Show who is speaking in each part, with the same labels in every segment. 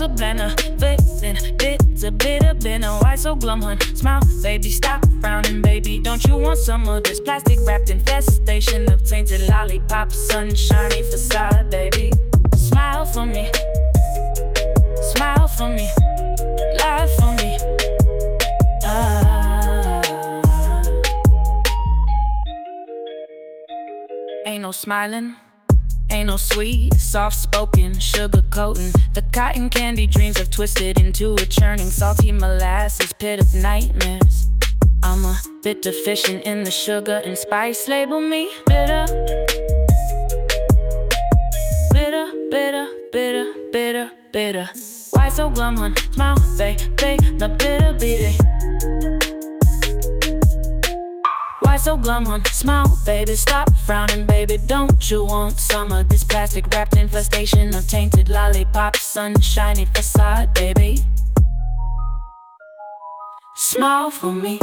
Speaker 1: så blander væsen. It's a bitter blender. Why so glum, hun? Smile, baby, stop frowning, baby. Don't you want some of this plastic wrapped infestation of tainted lollipop, sunshiny facade, baby? Smile for me. Smile for me. Lie for me. Ain't no smiling, ain't no sweet, soft-spoken, sugar-coating. The cotton candy dreams have twisted into a churning, salty molasses pit of nightmares. I'm a bit deficient in the sugar and spice. Label me bitter. Bitter, bitter, bitter, bitter, bitter. Why so glum, hun? Smile, baby, the bitter beating. Why so glum, hun? Smile, baby, stop frowning, baby. Don't you want some of this plastic wrapped infestation of tainted lollipop, sunshiny facade, baby? Smile for me.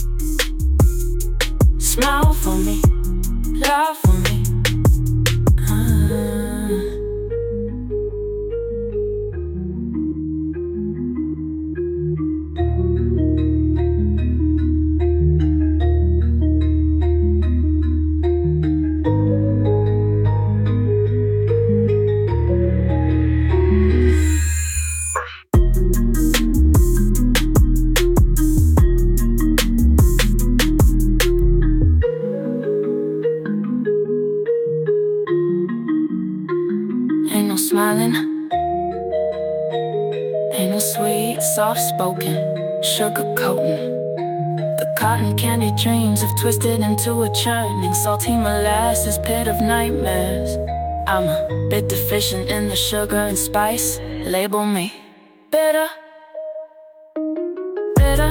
Speaker 1: Smile for me. Love for me. Ain't no smiling, ain't no sweet, soft-spoken, sugar-coating. The cotton candy dreams have twisted into a churning, salty molasses pit of nightmares. I'm a bit deficient in the sugar and spice. Label me bitter. Bitter.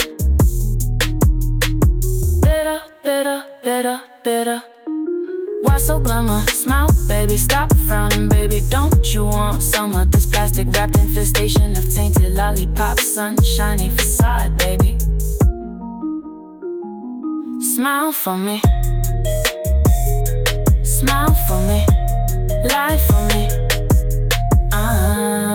Speaker 1: Bitter, bitter, bitter, bitter. Why so glamour? Smile, baby, stop frowning, baby. Don't you want some of this plastic wrapped infestation of tainted lollipop, sunshiny facade, baby? Smile for me. Smile for me. Lie for me.